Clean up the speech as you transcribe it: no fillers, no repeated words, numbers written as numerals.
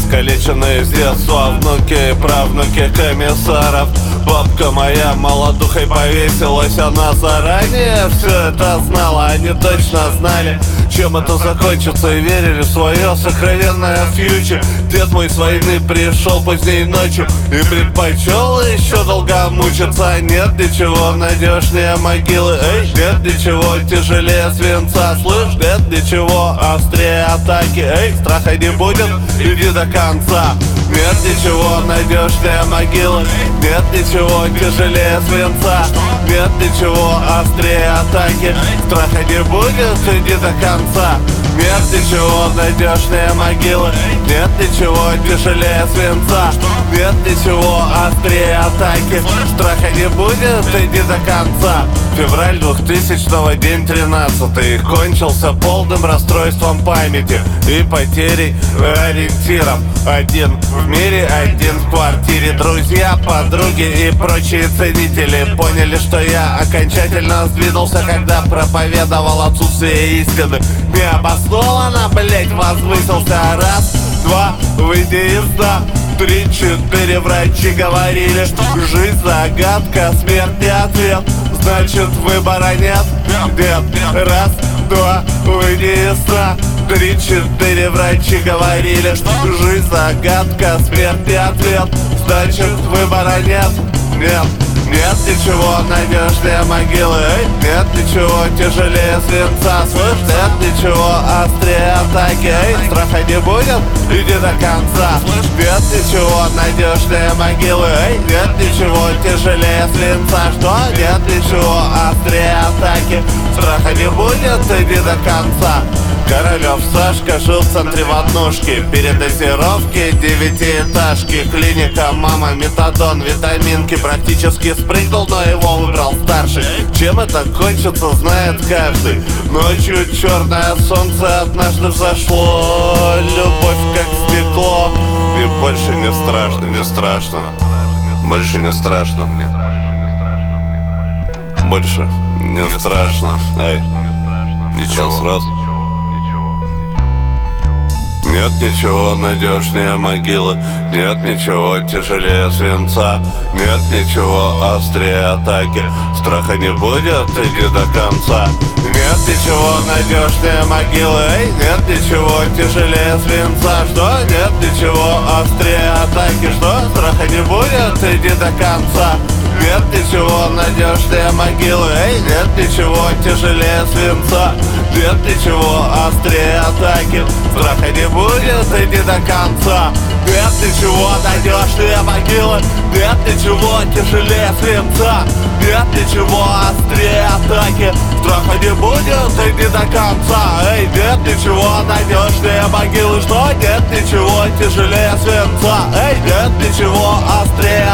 искалеченные с детства внуки и правнуки комиссаров. Бабка моя молодухой повесилась, она заранее все это знала. Они точно знали, чем это закончится, и верили в свое сокровенное фьючер. Дед мой с войны пришел поздней ночью и предпочел еще долго мучиться. Нет ничего надежнее могилы, эй, нет ничего тяжелее свинца. Слышь, нет ничего острее атаки, эй, страха не будет, иди до конца. Нет ничего надежнее могилы, нет ничего тяжелее свинца. Нет ничего острее атаки, страха не будет, иди до конца. Нет ничего надежнее могилы, нет ничего тяжелее свинца. Нет ничего острее атаки, страха не будет, иди до конца. Февраль 2000-го, день 13-й, кончился полным расстройством памяти и потерей ориентиров. Один в мире, один в квартире. Друзья, подруги и прочие ценители поняли, что я окончательно сдвинулся, когда проповедовал отсутствие истины. Необоснованно, блять, возвысился. Раз, два, выйди из сна. 3-4 врачи говорили, жизнь загадка, смерть не ответ. Значит, выбора нет, нет. Раз, два, выйди из сна. 3-4 врачи говорили, жизнь загадка, смерть не ответ. Значит, выбора нет, нет. Нет ничего надежнее могилы, эй, нет ничего тяжелее свинца. Слышь, нет ничего острее атаки, эй, страха не будет, иди до конца. Нет ничего надежнее могилы, эй, нет ничего тяжелее свинца. Что? Нет ничего острее атаки, страха не будет, иди до конца. Королев Сашка жил в центре в однушке, передозировки 9-этажки. Клиника, мама, метадон, витаминки. Практически спрыгнул, но его выбрал старший. Чем это кончится, знает каждый. Ночью черное солнце однажды взошло. Любовь как стекло. И больше не страшно, не страшно. Больше не страшно мне. Больше не страшно. Эй, ничего сразу. Нет ничего надежнее могилы, нет ничего тяжелее свинца. Нет ничего острее атаки, страха не будет, иди до конца. Нет ничего надежнее могилы, эй, нет ничего тяжелее свинца. Что? Нет ничего острее атаки, что? Страха не будет, иди до конца. Нет ничего надежнее могилы, эй, нет ничего тяжелее свинца. Нет ничего острее атаки, страха не будет, иди до конца. Нет ничего надежнее могилы, нет ничего тяжелее свинца. Нет ничего острее атаки, страха не будет, иди до конца. Эй, нет ничего надежнее могилы, что? Нет ничего тяжелее свинца. Эй, нет ничего острее